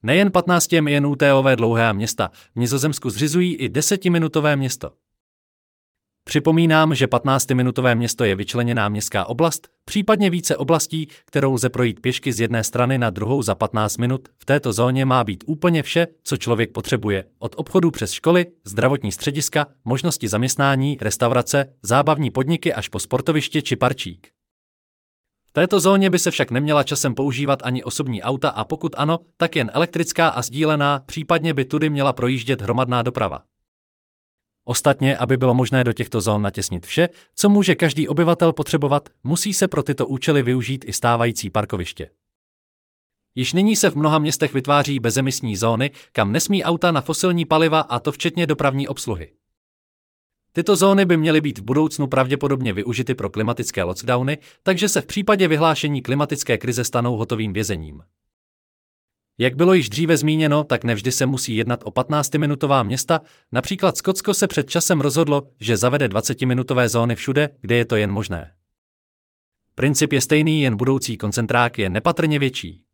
Nejen 15minutové dlouhé města, v Nizozemsku zřizují i 10minutové město. Připomínám, že 15minutové město je vyčleněná městská oblast, případně více oblastí, kterou lze projít pěšky z jedné strany na druhou za 15 minut. V této zóně má být úplně vše, co člověk potřebuje, od obchodů přes školy, zdravotní střediska, možnosti zaměstnání, restaurace, zábavní podniky až po sportoviště či parčík. V této zóně by se však neměla časem používat ani osobní auta a pokud ano, tak jen elektrická a sdílená, případně by tudy měla projíždět hromadná doprava. Ostatně, aby bylo možné do těchto zón natěsnit vše, co může každý obyvatel potřebovat, musí se pro tyto účely využít i stávající parkoviště. Již nyní se v mnoha městech vytváří bezemisní zóny, kam nesmí auta na fosilní paliva a to včetně dopravní obsluhy. Tyto zóny by měly být v budoucnu pravděpodobně využity pro klimatické lockdowny, takže se v případě vyhlášení klimatické krize stanou hotovým vězením. Jak bylo již dříve zmíněno, tak nevždy se musí jednat o 15minutová města, například Skotsko se před časem rozhodlo, že zavede 20minutové zóny všude, kde je to jen možné. Princip je stejný, jen budoucí koncentrák je nepatrně větší.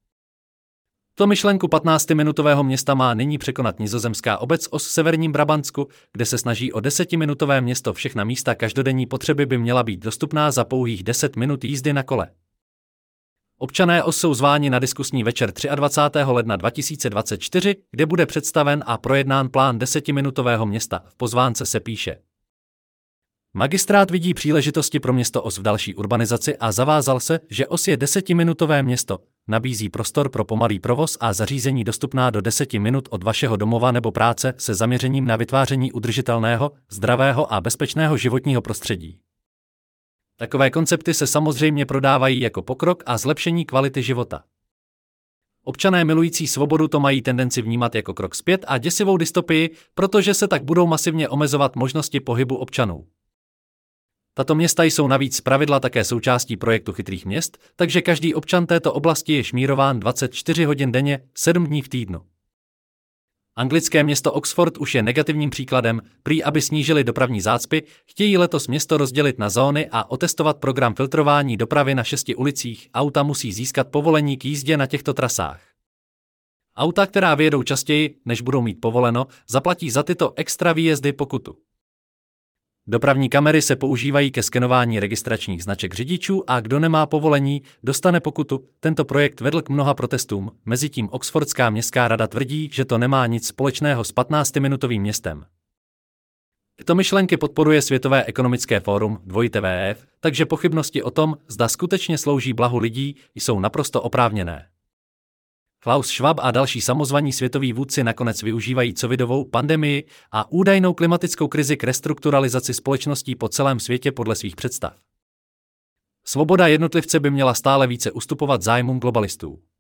To myšlenku 15minutového města má nyní překonat nizozemská obec Os v severním Brabantsku, kde se snaží o 10minutové město. Všechna místa každodenní potřeby by měla být dostupná za pouhých 10 minut jízdy na kole. Občané Os jsou zváni na diskusní večer 23. ledna 2024, kde bude představen a projednán plán 10minutového města. V pozvánce se píše: Magistrát vidí příležitosti pro město Os v další urbanizaci a zavázal se, že Os je 10minutové město, nabízí prostor pro pomalý provoz a zařízení dostupná do 10 minut od vašeho domova nebo práce se zaměřením na vytváření udržitelného, zdravého a bezpečného životního prostředí. Takové koncepty se samozřejmě prodávají jako pokrok a zlepšení kvality života. Občané milující svobodu to mají tendenci vnímat jako krok zpět a děsivou dystopii, protože se tak budou masivně omezovat možnosti pohybu občanů. Tato města jsou navíc zpravidla také součástí projektu chytrých měst, takže každý občan této oblasti je šmírován 24 hodin denně, 7 dní v týdnu. Anglické město Oxford už je negativním příkladem, prý aby snížili dopravní zácpy, chtějí letos město rozdělit na zóny a otestovat program filtrování dopravy na 6 ulicích. Auta musí získat povolení k jízdě na těchto trasách. Auta, která vyjedou častěji, než budou mít povoleno, zaplatí za tyto extra výjezdy pokutu. Dopravní kamery se používají ke skenování registračních značek řidičů a kdo nemá povolení, dostane pokutu. Tento projekt vedl k mnoha protestům, mezitím Oxfordská městská rada tvrdí, že to nemá nic společného s 15minutovým městem. Tyto myšlenky podporuje Světové ekonomické fórum WEF, takže pochybnosti o tom, zda skutečně slouží blahu lidí, jsou naprosto oprávněné. Klaus Schwab a další samozvaní světoví vůdci nakonec využívají covidovou pandemii a údajnou klimatickou krizi k restrukturalizaci společností po celém světě podle svých představ. Svoboda jednotlivce by měla stále více ustupovat zájmům globalistů.